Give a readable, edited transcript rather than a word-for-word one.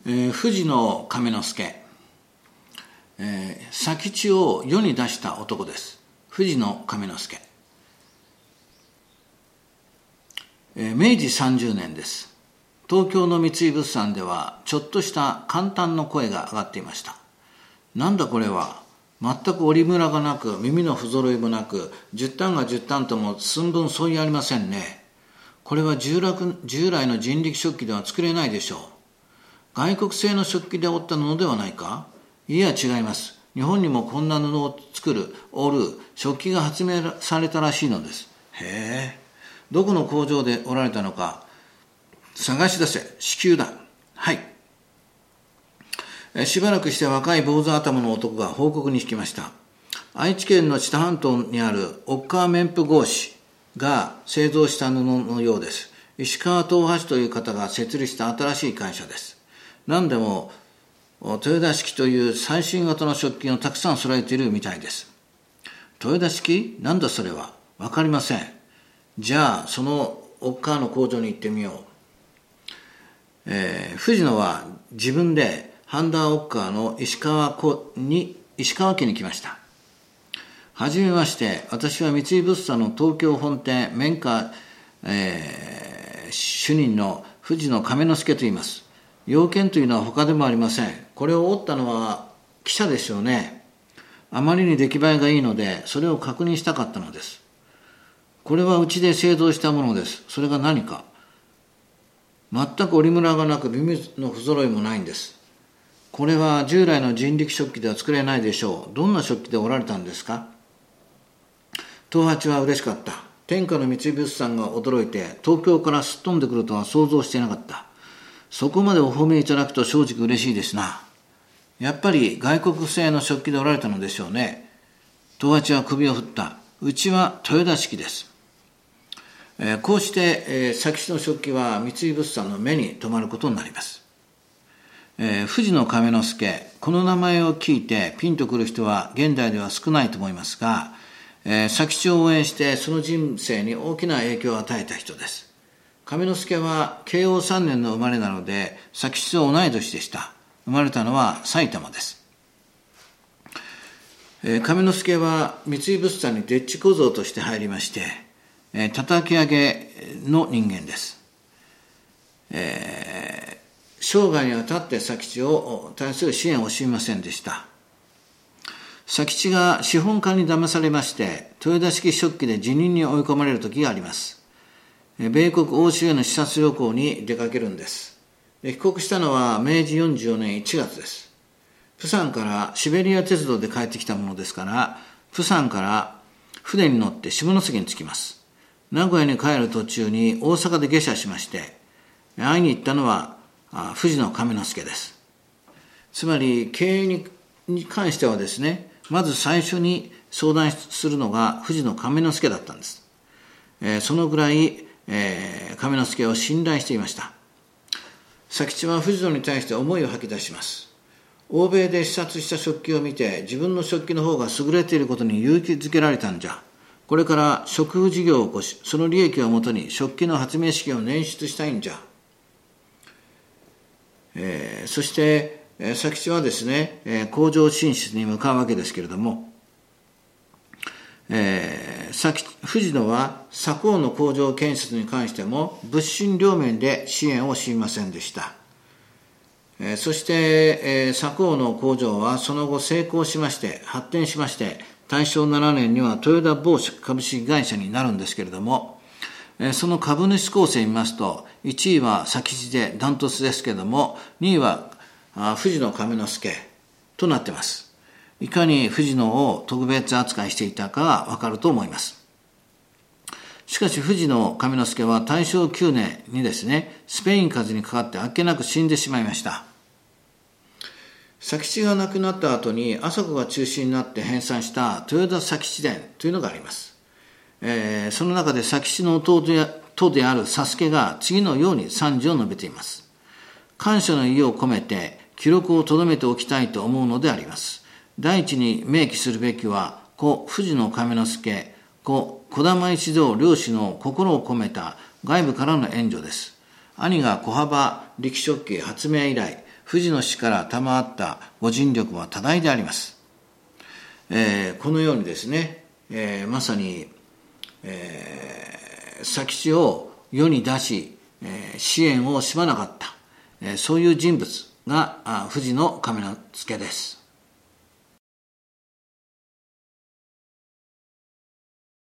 藤野亀之助、佐吉を世に出した男です。藤野亀之助、明治30年です。東京の三井物産ではちょっとした感嘆の声が上がっていました。なんだこれは、全く折りムラがなく耳の不揃いもなく10単が10単とも寸分相違ありませんね。これは従来の人力食器では作れないでしょう。外国製の食器で織った布ではないか。いや違います。日本にもこんな布を作る織る食器が発明されたらしいのです。へえ、どこの工場で織られたのか探し出せ。至急だ。はい。しばらくして若い坊主頭の男が報告に引きました。愛知県の知多半島にある奥川綿布合紙が製造した布のようです。石川東橋という方が設立した新しい会社です。何でも豊田式という最新型の食器をたくさん揃えているみたいです。豊田式？なんだそれは。わかりません。じゃあその奥川の工場に行ってみよう。藤野は自分で半田奥川の石川家に来ました。はじめまして、私は三井物産の東京本店綿花、主任の藤野亀之助と言います。要件というのは他でもありません。これを折ったのは記者ですよね。あまりに出来栄えがいいので、それを確認したかったのです。これはうちで製造したものです。それが何か。全く折りムラがなく耳の不揃いもないんです。これは従来の人力食器では作れないでしょう。どんな食器で織られたんですか。東八は嬉しかった。天下の三井物産が驚いて東京からすっ飛んでくるとは想像していなかった。そこまでお褒めいただくと正直嬉しいですな。やっぱり外国製の食器で織られたのでしょうね。東八は首を振った。うちは豊田式です。こうして、佐吉の食器は三井物産の目に留まることになります。藤野亀之助、この名前を聞いてピンとくる人は現代では少ないと思いますが、佐吉を応援してその人生に大きな影響を与えた人です。亀之助は慶応3年の生まれなので佐吉と同い年でした。生まれたのは埼玉です。亀之助は三井物産にでっち小僧として入りまして、叩き上げの人間です。生涯にわたって佐吉を対する支援を惜しみませんでした。佐吉が資本家に騙されまして豊田式食器で辞任に追い込まれる時があります。米国欧州への視察旅行に出かけるんです。帰国したのは明治44年1月です。プサンからシベリア鉄道で帰ってきたものですから、プサンから船に乗って下関に着きます。名古屋に帰る途中に大阪で下車しまして、会いに行ったのは藤野亀之助です。つまり経営に関してはですね、まず最初に相談するのが藤野亀之助だったんです。そのぐらい亀之助を信頼していました。佐吉は藤野に対して思いを吐き出します。欧米で視察した食器を見て自分の食器の方が優れていることに勇気づけられたんじゃ。これから食腐事業を起こし、その利益をもとに食器の発明資金を捻出したいんじゃ。そして佐吉はですね、工場進出に向かうわけですけれども、藤野は佐高の工場建設に関しても物心両面で支援をしませんでした。そして、佐高の工場はその後成功しまして発展しまして大正7年には豊田某株式会社になるんですけれども、その株主構成を見ますと1位は佐吉でダントツですけれども、2位は藤野亀之助となっています。いかに藤野を特別扱いしていたかはわかると思います。しかし藤野亀之助は大正9年にですね、スペイン風邪にかかってあっけなく死んでしまいました。佐吉が亡くなった後に麻子が中心になって編纂した豊田佐吉伝というのがあります。その中で佐吉の弟である佐助が次のように賛辞を述べています。感謝の意を込めて記録を留めておきたいと思うのであります。第一に明記するべきは故藤野亀之助、故児玉一同両氏の心を込めた外部からの援助です。兄が小幅力食器発明以来、 富士の死から賜ったご尽力は多大であります。このようにですね、まさに、佐吉を世に出し、支援をしまなかった、そういう人物が富士の亀之助です。